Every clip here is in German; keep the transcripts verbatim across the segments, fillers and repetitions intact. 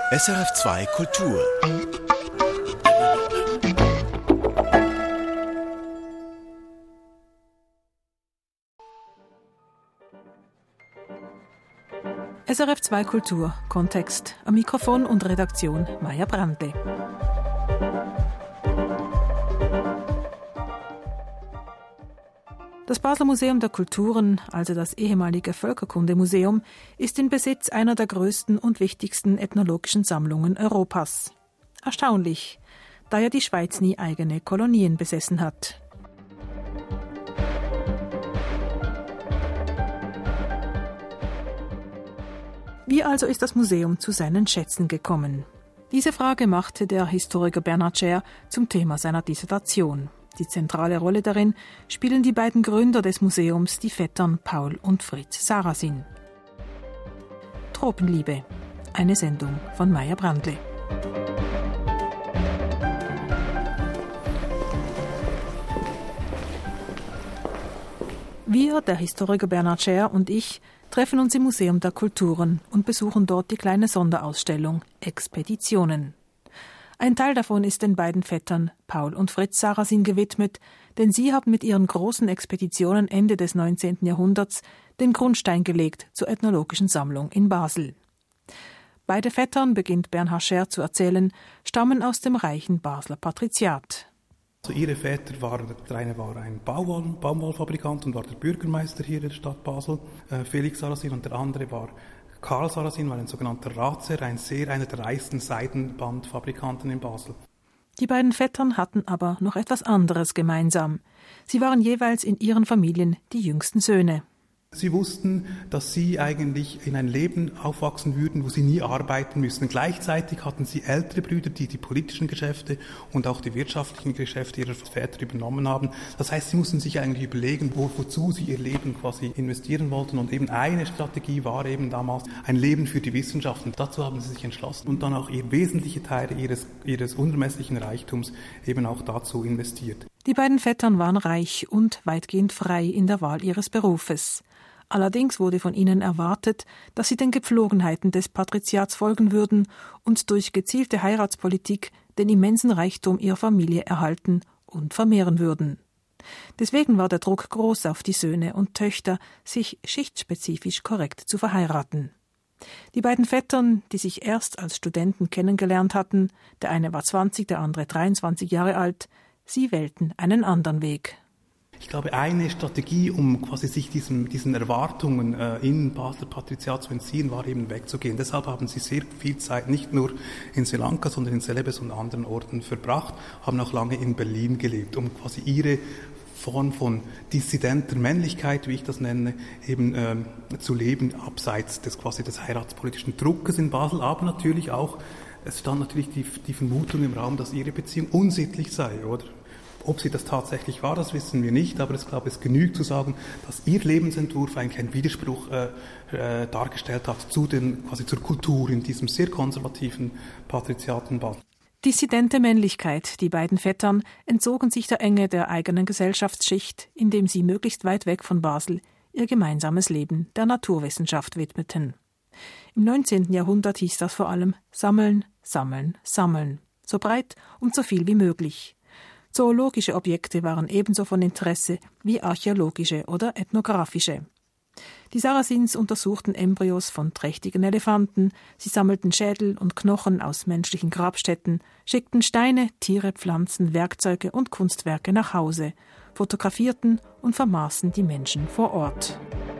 S R F zwei Kultur. S R F zwei Kultur, Kontext, am Mikrofon und Redaktion Maja Brandle. Das Basler Museum der Kulturen, also das ehemalige Völkerkundemuseum, ist in Besitz einer der größten und wichtigsten ethnologischen Sammlungen Europas. Erstaunlich, da ja die Schweiz nie eigene Kolonien besessen hat. Wie also ist das Museum zu seinen Schätzen gekommen? Diese Frage machte der Historiker Bernhard Scher zum Thema seiner Dissertation. Die zentrale Rolle darin spielen die beiden Gründer des Museums, die Vettern Paul und Fritz Sarrazin. Tropenliebe, eine Sendung von Maja Brandle. Wir, der Historiker Bernhard Scher und ich, treffen uns im Museum der Kulturen und besuchen dort die kleine Sonderausstellung Expeditionen. Ein Teil davon ist den beiden Vettern Paul und Fritz Sarrazin gewidmet, denn sie haben mit ihren großen Expeditionen Ende des neunzehnten Jahrhunderts den Grundstein gelegt zur ethnologischen Sammlung in Basel. Beide Vettern, beginnt Bernhard Scher zu erzählen, stammen aus dem reichen Basler Patriziat. Also ihre Väter waren, der eine war ein Baumwoll, Baumwollfabrikant und war der Bürgermeister hier der Stadt Basel, äh, Felix Sarrazin, und der andere war Karl Sarrazin, war ein sogenannter Ratsherr, ein sehr einer der reichsten Seidenbandfabrikanten in Basel. Die beiden Vettern hatten aber noch etwas anderes gemeinsam. Sie waren jeweils in ihren Familien die jüngsten Söhne. Sie wussten, dass sie eigentlich in ein Leben aufwachsen würden, wo sie nie arbeiten müssen. Gleichzeitig hatten sie ältere Brüder, die die politischen Geschäfte und auch die wirtschaftlichen Geschäfte ihrer Väter übernommen haben. Das heißt, sie mussten sich eigentlich überlegen, wo, wozu sie ihr Leben quasi investieren wollten. Und eben eine Strategie war eben damals ein Leben für die Wissenschaften. Dazu haben sie sich entschlossen und dann auch ihr wesentliche Teile ihres, ihres unermesslichen Reichtums eben auch dazu investiert. Die beiden Vettern waren reich und weitgehend frei in der Wahl ihres Berufes. Allerdings wurde von ihnen erwartet, dass sie den Gepflogenheiten des Patriziats folgen würden und durch gezielte Heiratspolitik den immensen Reichtum ihrer Familie erhalten und vermehren würden. Deswegen war der Druck groß auf die Söhne und Töchter, sich schichtspezifisch korrekt zu verheiraten. Die beiden Vettern, die sich erst als Studenten kennengelernt hatten, der eine war zwanzig, der andere dreiundzwanzig Jahre alt, sie wählten einen anderen Weg. Ich glaube, eine Strategie, um quasi sich diesen, diesen Erwartungen äh, in Basler Patriziat zu entziehen, war eben wegzugehen. Deshalb haben sie sehr viel Zeit nicht nur in Sri Lanka, sondern in Celebes und anderen Orten verbracht, haben auch lange in Berlin gelebt, um quasi ihre Form von dissidenter Männlichkeit, wie ich das nenne, eben ähm, zu leben, abseits des quasi des heiratspolitischen Druckes in Basel, aber natürlich auch, es stand natürlich die, die Vermutung im Raum, dass ihre Beziehung unsittlich sei, oder? Ob sie das tatsächlich war, das wissen wir nicht, aber ich glaube, es genügt zu sagen, dass ihr Lebensentwurf eigentlich einen Widerspruch äh, äh, dargestellt hat zu den, quasi zur Kultur in diesem sehr konservativen Patriziatenbad. Dissidente Männlichkeit, die beiden Vettern, entzogen sich der Enge der eigenen Gesellschaftsschicht, indem sie möglichst weit weg von Basel ihr gemeinsames Leben der Naturwissenschaft widmeten. Im neunzehnten Jahrhundert hieß das vor allem Sammeln, Sammeln, Sammeln, so breit und so viel wie möglich. Zoologische Objekte waren ebenso von Interesse wie archäologische oder ethnografische. Die Sarrazins untersuchten Embryos von trächtigen Elefanten, sie sammelten Schädel und Knochen aus menschlichen Grabstätten, schickten Steine, Tiere, Pflanzen, Werkzeuge und Kunstwerke nach Hause, fotografierten und vermaßen die Menschen vor Ort.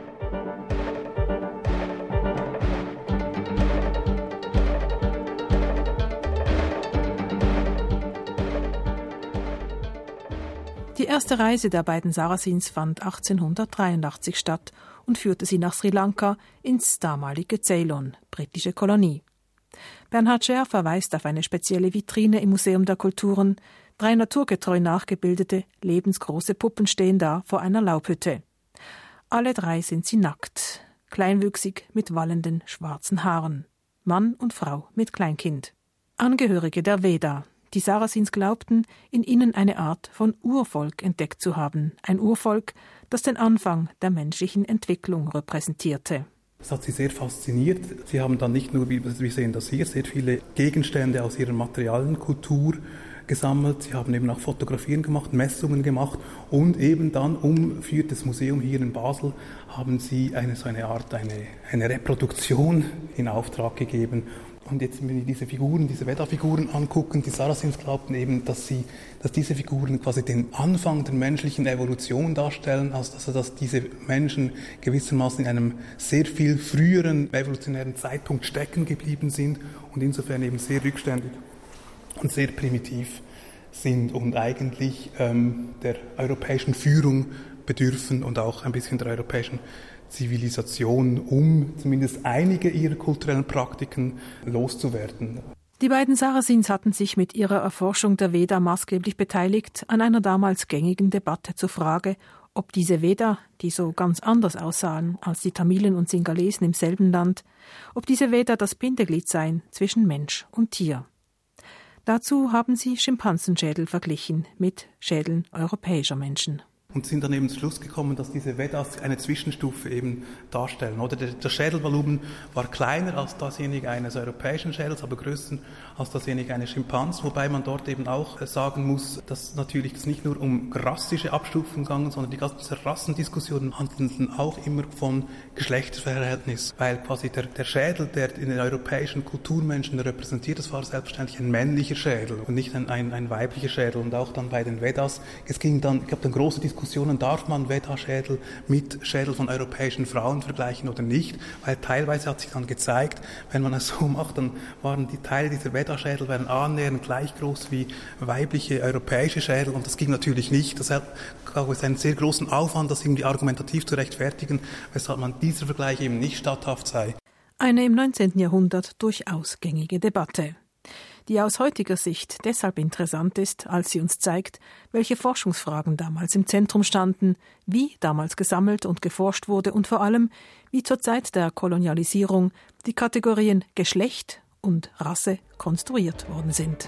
Die erste Reise der beiden Sarrazins fand achtzehnhundertdreiundachtzig statt und führte sie nach Sri Lanka ins damalige Ceylon, britische Kolonie. Bernhard Scher verweist auf eine spezielle Vitrine im Museum der Kulturen. Drei naturgetreu nachgebildete, lebensgroße Puppen stehen da vor einer Laubhütte. Alle drei sind sie nackt, kleinwüchsig mit wallenden schwarzen Haaren. Mann und Frau mit Kleinkind. Angehörige der Veda. Die Sarrazins glaubten, in ihnen eine Art von Urvolk entdeckt zu haben, ein Urvolk, das den Anfang der menschlichen Entwicklung repräsentierte. Das hat sie sehr fasziniert. Sie haben dann nicht nur, wie wir sehen das hier, sehr viele Gegenstände aus ihrer materialen Kultur gesammelt. Sie haben eben auch Fotografien gemacht, Messungen gemacht und eben dann, um für das Museum hier in Basel, haben sie eine so eine Art, eine, eine Reproduktion in Auftrag gegeben. Und jetzt, wenn wir diese Figuren, diese Veda-Figuren angucken, die Saracens glaubten eben, dass sie, dass diese Figuren quasi den Anfang der menschlichen Evolution darstellen, also dass diese Menschen gewissermaßen in einem sehr viel früheren evolutionären Zeitpunkt stecken geblieben sind und insofern eben sehr rückständig und sehr primitiv sind und eigentlich ähm, der europäischen Führung bedürfen und auch ein bisschen der europäischen Zivilisation, um zumindest einige ihrer kulturellen Praktiken loszuwerden. Die beiden Saracens hatten sich mit ihrer Erforschung der Veda maßgeblich beteiligt an einer damals gängigen Debatte zur Frage, ob diese Veda, die so ganz anders aussahen als die Tamilen und Singalesen im selben Land, ob diese Veda das Bindeglied seien zwischen Mensch und Tier. Dazu haben sie Schimpansenschädel verglichen mit Schädeln europäischer Menschen. Und sind dann eben zum Schluss gekommen, dass diese Vedas eine Zwischenstufe eben darstellen. Oder der, der Schädelvolumen war kleiner als dasjenige eines europäischen Schädels, aber größer als dasjenige eines Schimpans, wobei man dort eben auch sagen muss, dass natürlich das nicht nur um rassische Abstufungen ging, sondern die ganzen Rassendiskussionen handelten auch immer von Geschlechterverhältnis, weil quasi der, der Schädel, der in den europäischen Kulturmenschen repräsentiert, das war selbstverständlich ein männlicher Schädel und nicht ein, ein, ein weiblicher Schädel. Und auch dann bei den Vedas, es ging dann, ich glaube, dann große Diskussionen, darf man Veda-Schädel mit Schädel von europäischen Frauen vergleichen oder nicht, weil teilweise hat sich dann gezeigt, wenn man es so macht, dann waren die Teile dieser Veda-Schädel waren annähernd gleich groß wie weibliche europäische Schädel und das ging natürlich nicht. Deshalb gab es einen sehr großen Aufwand, das irgendwie argumentativ zu rechtfertigen, weshalb man dieser Vergleich eben nicht statthaft sei. Eine im neunzehnten Jahrhundert durchaus gängige Debatte, die aus heutiger Sicht deshalb interessant ist, als sie uns zeigt, welche Forschungsfragen damals im Zentrum standen, wie damals gesammelt und geforscht wurde und vor allem, wie zur Zeit der Kolonialisierung die Kategorien Geschlecht und Rasse konstruiert worden sind.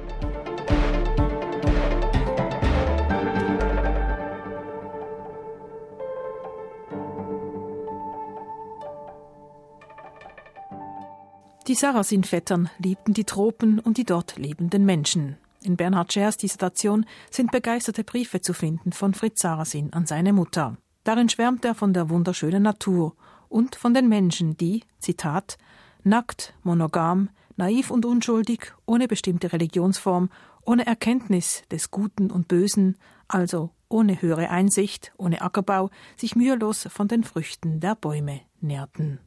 Die Saracen-Vettern liebten die Tropen und die dort lebenden Menschen. In Bernhard Schers Dissertation sind begeisterte Briefe zu finden von Fritz Saracen an seine Mutter. Darin schwärmt er von der wunderschönen Natur und von den Menschen, die, Zitat, nackt, monogam, naiv und unschuldig, ohne bestimmte Religionsform, ohne Erkenntnis des Guten und Bösen, also ohne höhere Einsicht, ohne Ackerbau, sich mühelos von den Früchten der Bäume nährten.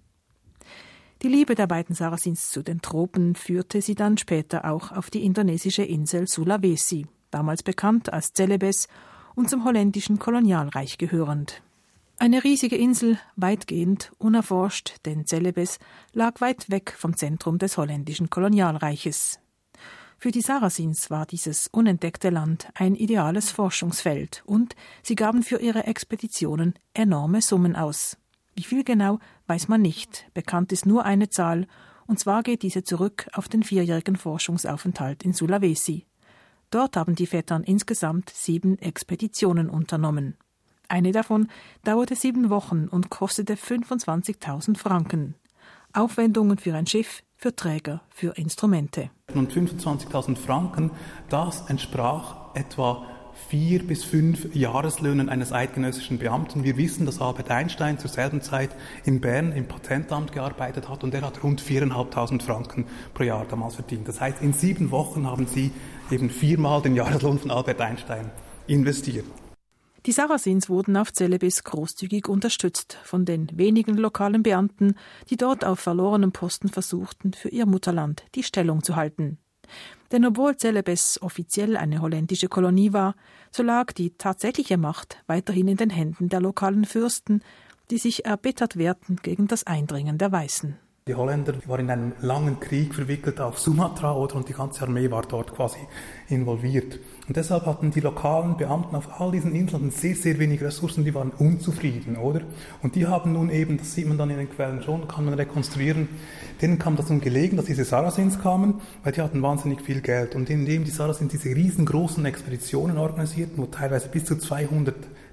Die Liebe der beiden Saracens zu den Tropen führte sie dann später auch auf die indonesische Insel Sulawesi, damals bekannt als Celebes und zum holländischen Kolonialreich gehörend. Eine riesige Insel, weitgehend unerforscht, denn Celebes lag weit weg vom Zentrum des holländischen Kolonialreiches. Für die Saracens war dieses unentdeckte Land ein ideales Forschungsfeld und sie gaben für ihre Expeditionen enorme Summen aus. Wie viel genau, weiß man nicht. Bekannt ist nur eine Zahl, und zwar geht diese zurück auf den vierjährigen Forschungsaufenthalt in Sulawesi. Dort haben die Vettern insgesamt sieben Expeditionen unternommen. Eine davon dauerte sieben Wochen und kostete fünfundzwanzigtausend Franken. Aufwendungen für ein Schiff, für Träger, für Instrumente. Und fünfundzwanzigtausend Franken, das entsprach etwa vier bis fünf Jahreslöhnen eines eidgenössischen Beamten. Wir wissen, dass Albert Einstein zur selben Zeit in Bern im Patentamt gearbeitet hat und er hat rund viertausendfünfhundert Franken pro Jahr damals verdient. Das heißt, in sieben Wochen haben sie eben viermal den Jahreslohn von Albert Einstein investiert. Die Saracens wurden auf Celebes großzügig unterstützt von den wenigen lokalen Beamten, die dort auf verlorenem Posten versuchten, für ihr Mutterland die Stellung zu halten. Denn obwohl Celebes offiziell eine holländische Kolonie war, so lag die tatsächliche Macht weiterhin in den Händen der lokalen Fürsten, die sich erbittert wehrten gegen das Eindringen der Weißen. Die Holländer waren in einem langen Krieg verwickelt auf Sumatra, oder, und die ganze Armee war dort quasi involviert. Und deshalb hatten die lokalen Beamten auf all diesen Inseln sehr, sehr wenig Ressourcen, die waren unzufrieden, oder? Und die haben nun eben, das sieht man dann in den Quellen schon, kann man rekonstruieren, denen kam das nun gelegen, dass diese Saracens kamen, weil die hatten wahnsinnig viel Geld. Und indem die Saracens diese riesengroßen Expeditionen organisierten, wo teilweise bis zu zweihundert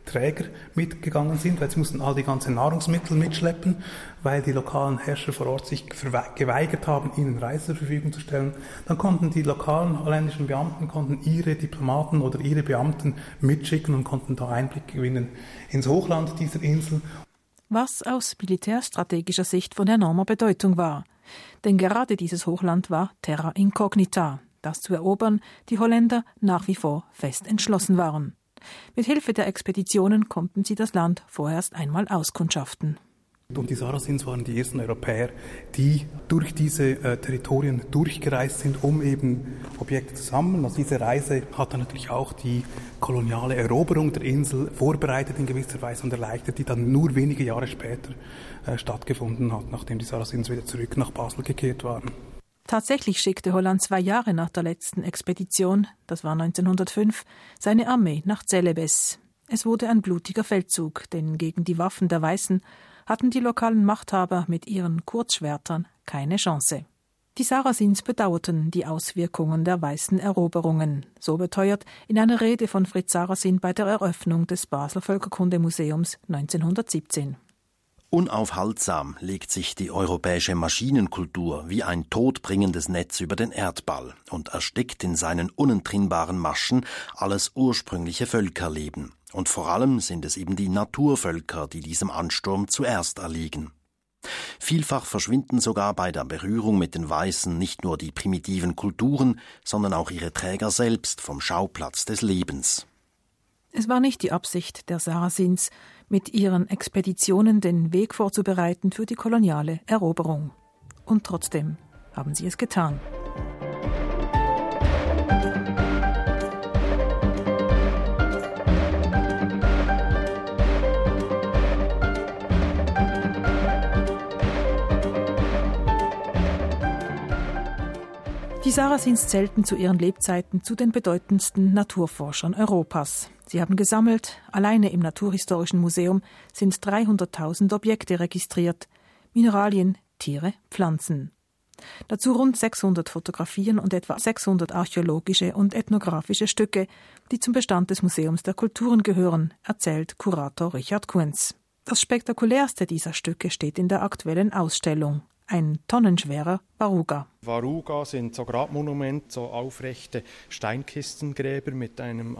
Träger mitgegangen sind, weil sie mussten all die ganzen Nahrungsmittel mitschleppen, weil die lokalen Herrscher vor Ort sich geweigert haben, ihnen Reise zur Verfügung zu stellen. Dann konnten die lokalen holländischen Beamten konnten ihre Diplomaten oder ihre Beamten mitschicken und konnten da Einblick gewinnen ins Hochland dieser Insel. Was aus militärstrategischer Sicht von enormer Bedeutung war. Denn gerade dieses Hochland war Terra Incognita, das zu erobern die Holländer nach wie vor fest entschlossen waren. Mit Hilfe der Expeditionen konnten sie das Land vorerst einmal auskundschaften. Und die Saracens waren die ersten Europäer, die durch diese äh, Territorien durchgereist sind, um eben Objekte zu sammeln. Also diese Reise hat dann natürlich auch die koloniale Eroberung der Insel vorbereitet in gewisser Weise und erleichtert, die dann nur wenige Jahre später äh, stattgefunden hat, nachdem die Saracens wieder zurück nach Basel gekehrt waren. Tatsächlich schickte Holland zwei Jahre nach der letzten Expedition, das war neunzehnhundertfünf, seine Armee nach Celebes. Es wurde ein blutiger Feldzug, denn gegen die Waffen der Weißen hatten die lokalen Machthaber mit ihren Kurzschwertern keine Chance. Die Saracens bedauerten die Auswirkungen der weißen Eroberungen, so beteuert in einer Rede von Fritz Saracen bei der Eröffnung des Basler Völkerkundemuseums neunzehnhundertsiebzehn. Unaufhaltsam legt sich die europäische Maschinenkultur wie ein todbringendes Netz über den Erdball und erstickt in seinen unentrinnbaren Maschen alles ursprüngliche Völkerleben. Und vor allem sind es eben die Naturvölker, die diesem Ansturm zuerst erliegen. Vielfach verschwinden sogar bei der Berührung mit den Weißen nicht nur die primitiven Kulturen, sondern auch ihre Träger selbst vom Schauplatz des Lebens. Es war nicht die Absicht der Saracens, mit ihren Expeditionen den Weg vorzubereiten für die koloniale Eroberung. Und trotzdem haben sie es getan. Die Saracens zählten zu ihren Lebzeiten zu den bedeutendsten Naturforschern Europas. Sie haben gesammelt, alleine im Naturhistorischen Museum sind dreihunderttausend Objekte registriert, Mineralien, Tiere, Pflanzen. Dazu rund sechshundert Fotografien und etwa sechshundert archäologische und ethnografische Stücke, die zum Bestand des Museums der Kulturen gehören, erzählt Kurator Richard Kunz. Das spektakulärste dieser Stücke steht in der aktuellen Ausstellung. Ein tonnenschwerer Varuga. Varuga sind so Grabmonumente, so aufrechte Steinkistengräber mit einem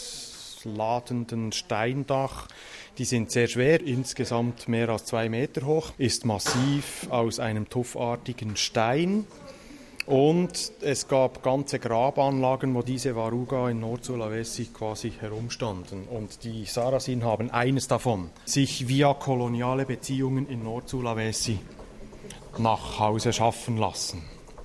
ausladenden Steindach. Die sind sehr schwer, insgesamt mehr als zwei Meter hoch, ist massiv aus einem tuffartigen Stein. Und es gab ganze Grabanlagen, wo diese Varuga in Nord-Sulawesi quasi herumstanden. Und die Saracen haben eines davon, sich via koloniale Beziehungen in Nord-Sulawesi nach Hause schaffen lassen.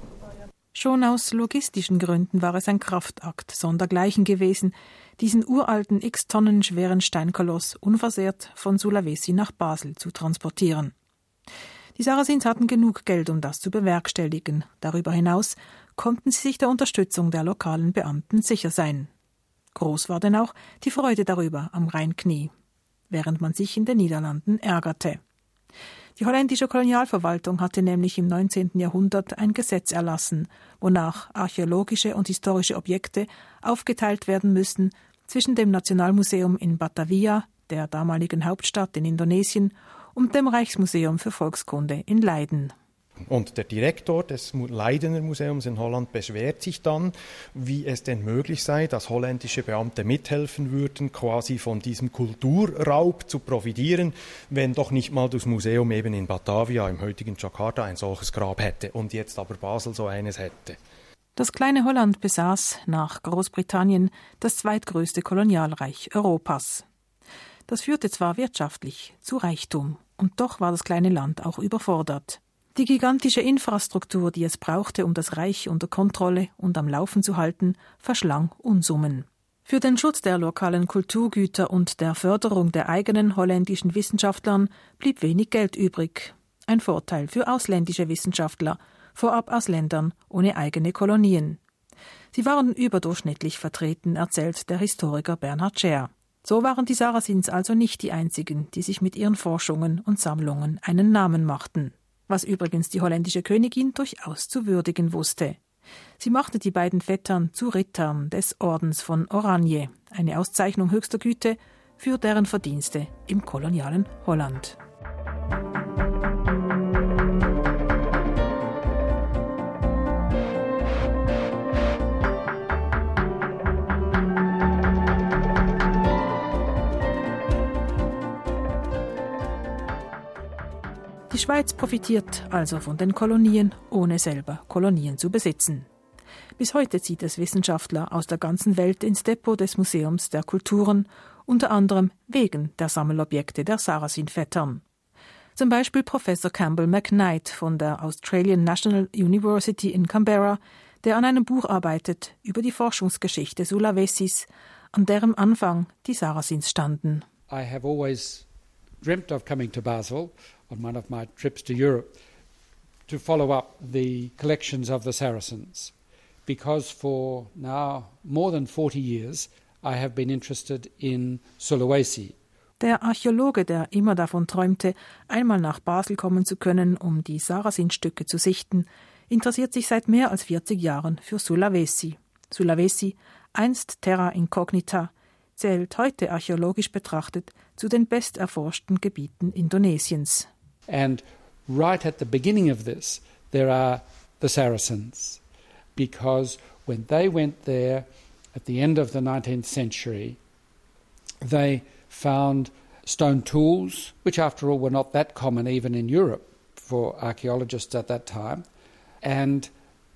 Schon aus logistischen Gründen war es ein Kraftakt sondergleichen gewesen, diesen uralten x Tonnen schweren Steinkoloss unversehrt von Sulawesi nach Basel zu transportieren. Die Saracens hatten genug Geld, um das zu bewerkstelligen. Darüber hinaus konnten sie sich der Unterstützung der lokalen Beamten sicher sein. Groß war denn auch die Freude darüber am Rheinknie, während man sich in den Niederlanden ärgerte. Die holländische Kolonialverwaltung hatte nämlich im neunzehnten Jahrhundert ein Gesetz erlassen, wonach archäologische und historische Objekte aufgeteilt werden müssen zwischen dem Nationalmuseum in Batavia, der damaligen Hauptstadt in Indonesien, und dem Rijksmuseum für Volkskunde in Leiden. Und der Direktor des Leidener Museums in Holland beschwert sich dann, wie es denn möglich sei, dass holländische Beamte mithelfen würden, quasi von diesem Kulturraub zu profitieren, wenn doch nicht mal das Museum eben in Batavia, im heutigen Jakarta, ein solches Grab hätte und jetzt aber Basel so eines hätte. Das kleine Holland besaß nach Großbritannien das zweitgrößte Kolonialreich Europas. Das führte zwar wirtschaftlich zu Reichtum, und doch war das kleine Land auch überfordert. Die gigantische Infrastruktur, die es brauchte, um das Reich unter Kontrolle und am Laufen zu halten, verschlang Unsummen. Für den Schutz der lokalen Kulturgüter und der Förderung der eigenen holländischen Wissenschaftlern blieb wenig Geld übrig. Ein Vorteil für ausländische Wissenschaftler, vorab aus Ländern ohne eigene Kolonien. Sie waren überdurchschnittlich vertreten, erzählt der Historiker Bernhard Scher. So waren die Saracens also nicht die einzigen, die sich mit ihren Forschungen und Sammlungen einen Namen machten. Was übrigens die holländische Königin durchaus zu würdigen wusste. Sie machte die beiden Vettern zu Rittern des Ordens von Oranje, eine Auszeichnung höchster Güte, für deren Verdienste im kolonialen Holland. Die Schweiz profitiert also von den Kolonien, ohne selber Kolonien zu besitzen. Bis heute zieht es Wissenschaftler aus der ganzen Welt ins Depot des Museums der Kulturen, unter anderem wegen der Sammelobjekte der Saracen-Vettern. Zum Beispiel Professor Campbell McKnight von der Australian National University in Canberra, der an einem Buch arbeitet über die Forschungsgeschichte Sulawessis, an deren Anfang die Saracens standen. I have always dreamt of coming to Basel on one of my trips to Europe to follow up the collections of the Saracens, because for now more than forty years I have been interested in Sulawesi. Der Archäologe, der immer davon träumte, einmal nach Basel kommen zu können, um die Saracen-Stücke zu sichten, interessiert sich seit mehr als vierzig Jahren für Sulawesi. Sulawesi, einst Terra Incognita, zählt heute archäologisch betrachtet zu den besterforschten Gebieten Indonesiens. And right at the beginning of this, there are the Saracens, because when they went there at the end of the nineteenth century, they found stone tools, which after all were not that common even in Europe for archaeologists at that time, and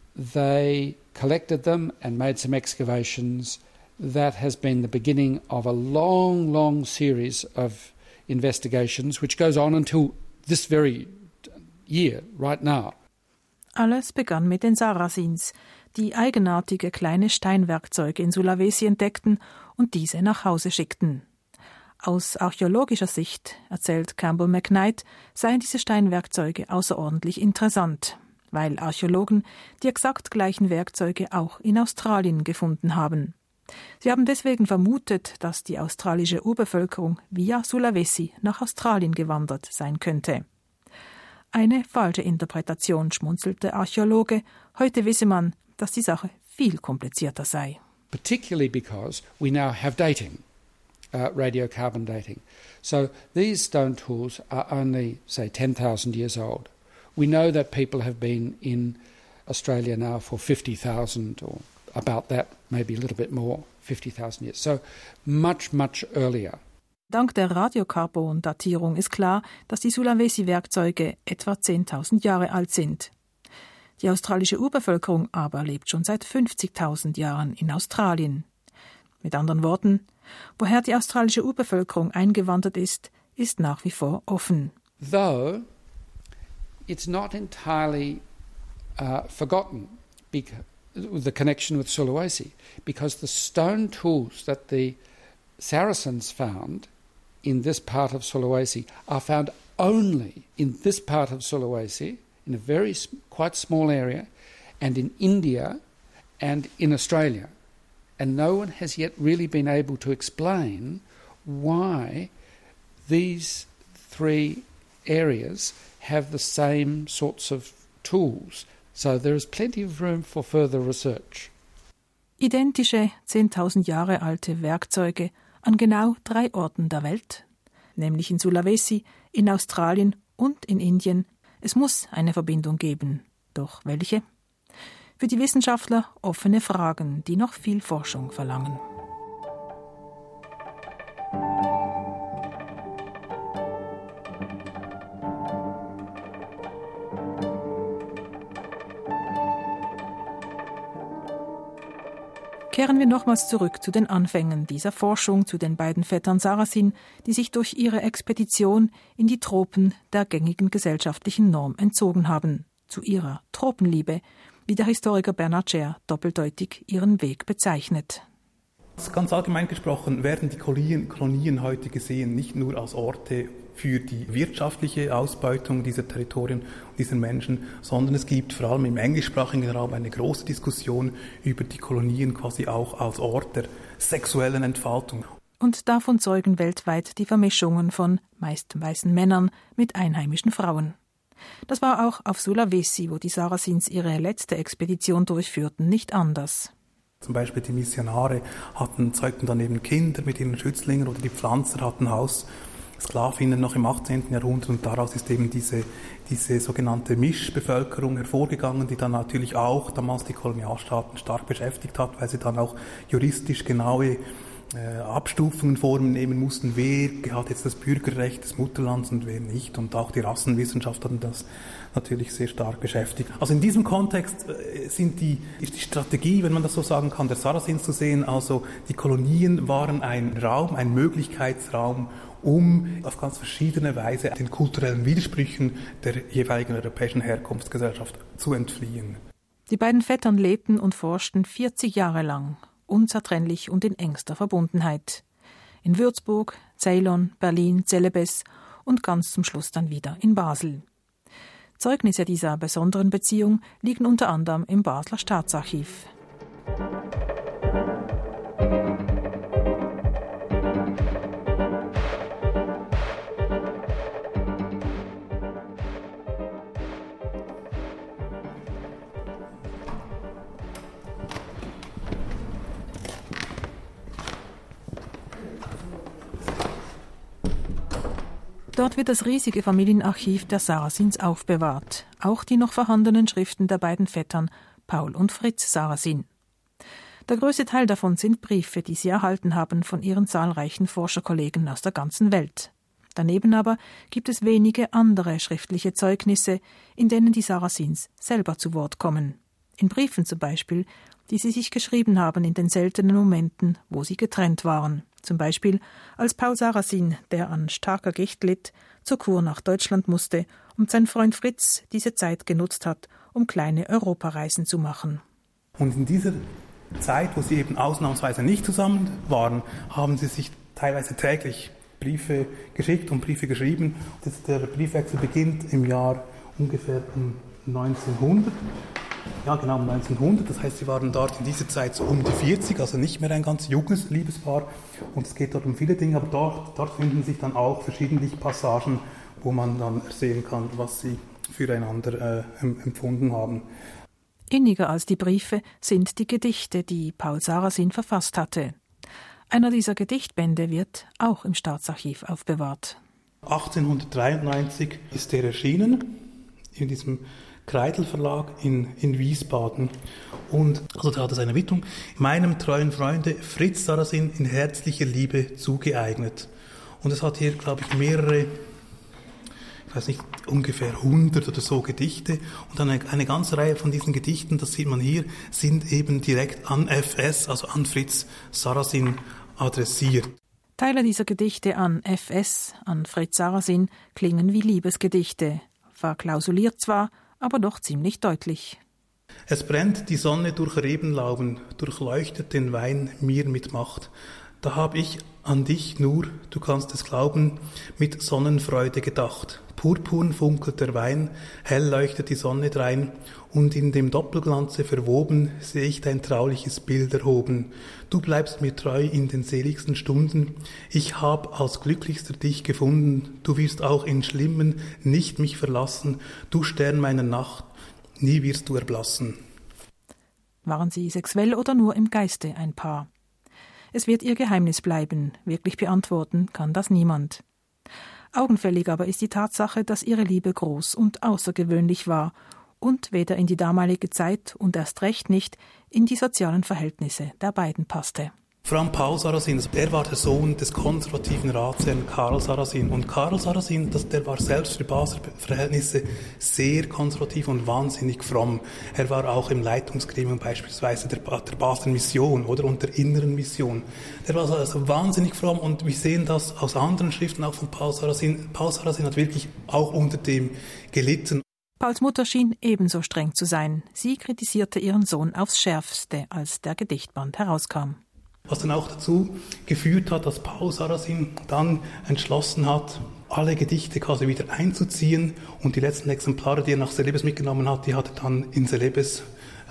they collected them and made some excavations. That has been the beginning of a long, long series of investigations, which goes on until this very year, right now. Alles begann mit den Saracens, die eigenartige kleine Steinwerkzeuge in Sulawesi entdeckten und diese nach Hause schickten. Aus archäologischer Sicht, erzählt Campbell McKnight, seien diese Steinwerkzeuge außerordentlich interessant, weil Archäologen die exakt gleichen Werkzeuge auch in Australien gefunden haben. Sie haben deswegen vermutet, dass die australische Urbevölkerung via Sulawesi nach Australien gewandert sein könnte. Eine falsche Interpretation, schmunzelte der Archäologe. Heute wisse man, dass die Sache viel komplizierter sei. Particularly because we now have dating, uh, radiocarbon dating. So these stone tools are only, say, ten thousand years old. We know that people have been in Australia now for fifty thousand or about that, maybe a little bit more, fifty thousand years. So much, much earlier. Dank der Radiokarbon-Datierung ist klar, dass die Sulawesi-Werkzeuge etwa zehntausend Jahre alt sind. Die australische Urbevölkerung aber lebt schon seit fünfzigtausend Jahren in Australien. Mit anderen Worten, woher die australische Urbevölkerung eingewandert ist, ist nach wie vor offen. Though it's not entirely uh, forgotten because the connection with Sulawesi, because the stone tools that the Saracens found in this part of Sulawesi are found only in this part of Sulawesi, in a very quite small area, and in India and in Australia. And no one has yet really been able to explain why these three areas have the same sorts of tools. So there is plenty of room for further research. Identische, zehntausend Jahre alte Werkzeuge an genau drei Orten der Welt, nämlich in Sulawesi, in Australien und in Indien. Es muss eine Verbindung geben. Doch welche? Für die Wissenschaftler offene Fragen, die noch viel Forschung verlangen. Kehren wir nochmals zurück zu den Anfängen dieser Forschung zu den beiden Vettern Saracen, die sich durch ihre Expedition in die Tropen der gängigen gesellschaftlichen Norm entzogen haben, zu ihrer Tropenliebe, wie der Historiker Bernhard Scher doppeldeutig ihren Weg bezeichnet. Ganz allgemein gesprochen werden die Kolonien, Kolonien heute gesehen nicht nur als Orte für die wirtschaftliche Ausbeutung dieser Territorien und dieser Menschen, sondern es gibt vor allem im englischsprachigen Raum eine große Diskussion über die Kolonien quasi auch als Ort der sexuellen Entfaltung. Und davon zeugen weltweit die Vermischungen von meist weißen Männern mit einheimischen Frauen. Das war auch auf Sulawesi, wo die Saracens ihre letzte Expedition durchführten, nicht anders. Zum Beispiel die Missionare hatten, zeugten dann eben Kinder mit ihren Schützlingen oder die Pflanzer hatten Haussklavinnen noch im achtzehnten Jahrhundert und daraus ist eben diese, diese sogenannte Mischbevölkerung hervorgegangen, die dann natürlich auch damals die Kolonialstaaten stark beschäftigt hat, weil sie dann auch juristisch genaue äh, Abstufungen vornehmen mussten, wer hat jetzt das Bürgerrecht des Mutterlands und wer nicht. Und auch die Rassenwissenschaft hatten das natürlich sehr stark beschäftigt. Also in diesem Kontext äh, sind die, ist die Strategie, wenn man das so sagen kann, der Saracens zu sehen, also die Kolonien waren ein Raum, ein Möglichkeitsraum, um auf ganz verschiedene Weise den kulturellen Widersprüchen der jeweiligen europäischen Herkunftsgesellschaft zu entfliehen. Die beiden Vettern lebten und forschten vierzig Jahre lang, unzertrennlich und in engster Verbundenheit. In Würzburg, Ceylon, Berlin, Celebes und ganz zum Schluss dann wieder in Basel. Zeugnisse dieser besonderen Beziehung liegen unter anderem im Basler Staatsarchiv. Dort wird das riesige Familienarchiv der Saracens aufbewahrt, auch die noch vorhandenen Schriften der beiden Vettern Paul und Fritz Saracen. Der größte Teil davon sind Briefe, die sie erhalten haben von ihren zahlreichen Forscherkollegen aus der ganzen Welt. Daneben aber gibt es wenige andere schriftliche Zeugnisse, in denen die Saracens selber zu Wort kommen. In Briefen zum Beispiel, die sie sich geschrieben haben in den seltenen Momenten, wo sie getrennt waren. Zum Beispiel als Paul Saracen, der an starker Gicht litt, zur Kur nach Deutschland musste und sein Freund Fritz diese Zeit genutzt hat, um kleine Europareisen zu machen. Und in dieser Zeit, wo sie eben ausnahmsweise nicht zusammen waren, haben sie sich teilweise täglich Briefe geschickt und Briefe geschrieben. Das, der Briefwechsel beginnt im Jahr ungefähr um neunzehnhundert. Ja, genau um neunzehnhundert. Das heißt, sie waren dort in dieser Zeit so um die vierzig, also nicht mehr ein ganz junges Liebespaar. Und es geht dort um viele Dinge, aber dort, dort finden sich dann auch verschiedene Passagen, wo man dann sehen kann, was sie füreinander äh, empfunden haben. Inniger als die Briefe sind die Gedichte, die Paul Saracen verfasst hatte. Einer dieser Gedichtbände wird auch im Staatsarchiv aufbewahrt. achtzehnhundertdreiundneunzig ist der erschienen, in diesem Kreidl Verlag in, in Wiesbaden. Und also da hat es eine Widmung: meinem treuen Freunde Fritz Saracen in herzlicher Liebe zugeeignet. Und es hat hier, glaube ich, mehrere, ich weiß nicht, ungefähr hundert oder so Gedichte. Und dann eine, eine ganze Reihe von diesen Gedichten, das sieht man hier, sind eben direkt an F S, also an Fritz Saracen, adressiert. Teile dieser Gedichte an F S, an Fritz Saracen, klingen wie Liebesgedichte. Verklausuliert zwar, aber doch ziemlich deutlich. Es brennt die Sonne durch Rebenlauben, durchleuchtet den Wein mir mit Macht. Da hab ich an dich nur, du kannst es glauben, mit Sonnenfreude gedacht. Purpurn funkelt der Wein, hell leuchtet die Sonne drein, und in dem Doppelglanze verwoben seh ich dein trauliches Bild erhoben. Du bleibst mir treu in den seligsten Stunden, ich hab als glücklichster dich gefunden, du wirst auch in Schlimmen nicht mich verlassen, du Stern meiner Nacht, nie wirst du erblassen. Waren sie sexuell oder nur im Geiste ein Paar? Es wird ihr Geheimnis bleiben, wirklich beantworten kann das niemand. Augenfällig aber ist die Tatsache, dass ihre Liebe groß und außergewöhnlich war und weder in die damalige Zeit und erst recht nicht in die sozialen Verhältnisse der beiden passte. Vor allem Paul Saracen, er war der Sohn des konservativen Ratsherrn Karl Saracen. Und Karl Saracen, das, der war selbst für Basler Verhältnisse sehr konservativ und wahnsinnig fromm. Er war auch im Leitungsgremium beispielsweise der, der Basler Mission oder und der Inneren Mission. Der war also wahnsinnig fromm und wir sehen das aus anderen Schriften auch von Paul Saracen. Paul Saracen hat wirklich auch unter dem gelitten. Pauls Mutter schien ebenso streng zu sein. Sie kritisierte ihren Sohn aufs Schärfste, als der Gedichtband herauskam. Was dann auch dazu geführt hat, dass Paul Saracen dann entschlossen hat, alle Gedichte quasi wieder einzuziehen und die letzten Exemplare, die er nach Celebes mitgenommen hat, die hat er dann in Celebes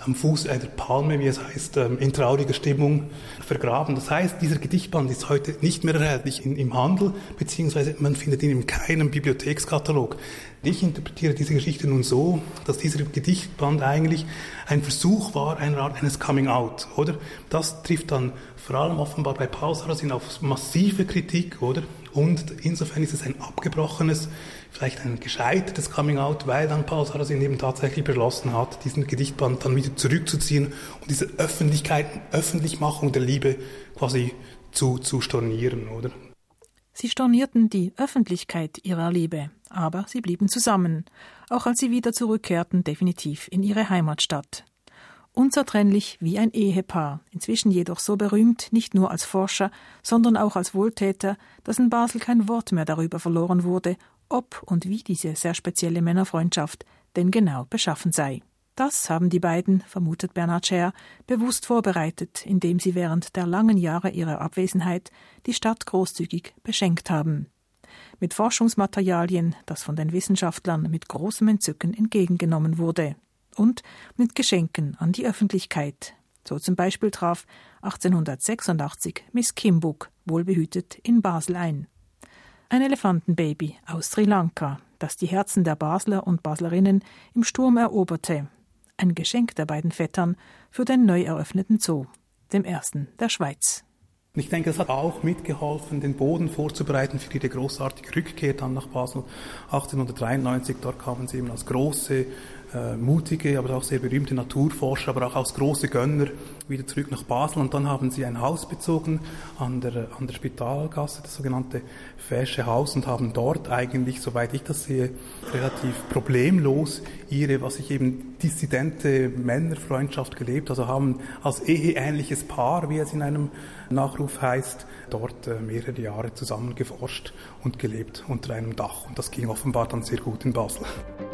am Fuß einer Palme, wie es heißt, in trauriger Stimmung vergraben. Das heißt, dieser Gedichtband ist heute nicht mehr erhältlich in, im Handel, beziehungsweise man findet ihn in keinem Bibliothekskatalog. Ich interpretiere diese Geschichte nun so, dass dieser Gedichtband eigentlich ein Versuch war, eine Art eines Coming-out, oder? Das trifft dann vor allem offenbar bei Paul Sarrazin auf massive Kritik, oder? Und insofern ist es ein abgebrochenes, vielleicht ein gescheitertes Coming-out, weil dann Paul Sarrazin eben tatsächlich beschlossen hat, diesen Gedichtband dann wieder zurückzuziehen und diese Öffentlichkeit, Öffentlichmachung der Liebe quasi zu, zu stornieren, oder? Sie stornierten die Öffentlichkeit ihrer Liebe, aber sie blieben zusammen, auch als sie wieder zurückkehrten, definitiv in ihre Heimatstadt. Unzertrennlich wie ein Ehepaar, inzwischen jedoch so berühmt, nicht nur als Forscher, sondern auch als Wohltäter, dass in Basel kein Wort mehr darüber verloren wurde, ob und wie diese sehr spezielle Männerfreundschaft denn genau beschaffen sei. Das haben die beiden, vermutet Bernhard Scher, bewusst vorbereitet, indem sie während der langen Jahre ihrer Abwesenheit die Stadt großzügig beschenkt haben. Mit Forschungsmaterialien, das von den Wissenschaftlern mit großem Entzücken entgegengenommen wurde. Und mit Geschenken an die Öffentlichkeit. So zum Beispiel traf achtzehnhundertsechsundachtzig Miss Kimbuk wohlbehütet in Basel ein. Ein Elefantenbaby aus Sri Lanka, das die Herzen der Basler und Baslerinnen im Sturm eroberte. Ein Geschenk der beiden Vettern für den neu eröffneten Zoo, dem ersten der Schweiz. Ich denke, es hat auch mitgeholfen, den Boden vorzubereiten für ihre großartige Rückkehr dann nach Basel achtzehnhundertdreiundneunzig. Dort kamen sie eben als große, äh, mutige, aber auch sehr berühmte Naturforscher, aber auch als große Gönner wieder zurück nach Basel. Und dann haben sie ein Haus bezogen an der, an der Spitalgasse, das sogenannte Fäsche Haus, und haben dort eigentlich, soweit ich das sehe, relativ problemlos ihre, was ich eben dissidente Männerfreundschaft gelebt, also haben als eheähnliches Paar, wie es in einem Nachruf heißt, dort äh, mehrere Jahre zusammen geforscht und gelebt unter einem Dach. Und das ging offenbar dann sehr gut in Basel.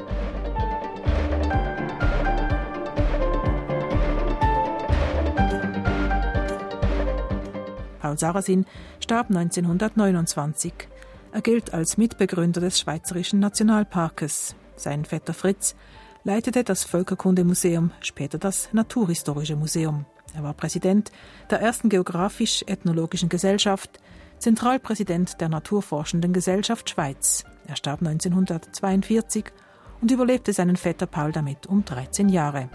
Paul Sarrazin starb neunzehnhundertneunundzwanzig. Er gilt als Mitbegründer des Schweizerischen Nationalparkes. Sein Vetter Fritz leitete das Völkerkundemuseum, später das Naturhistorische Museum. Er war Präsident der ersten Geographisch-Ethnologischen Gesellschaft, Zentralpräsident der Naturforschenden Gesellschaft Schweiz. Er starb neunzehnhundertzweiundvierzig und überlebte seinen Vetter Paul damit um dreizehn Jahre.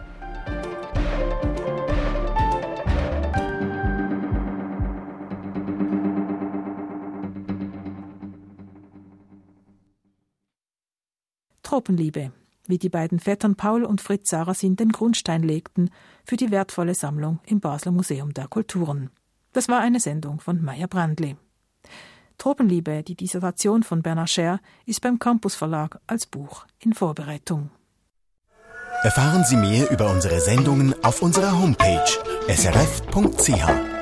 Tropenliebe, wie die beiden Vettern Paul und Fritz Sarrazin den Grundstein legten für die wertvolle Sammlung im Basler Museum der Kulturen. Das war eine Sendung von Meyer Brandli. Tropenliebe, die Dissertation von Bernhard Scher, ist beim Campus Verlag als Buch in Vorbereitung. Erfahren Sie mehr über unsere Sendungen auf unserer Homepage s r f punkt c h.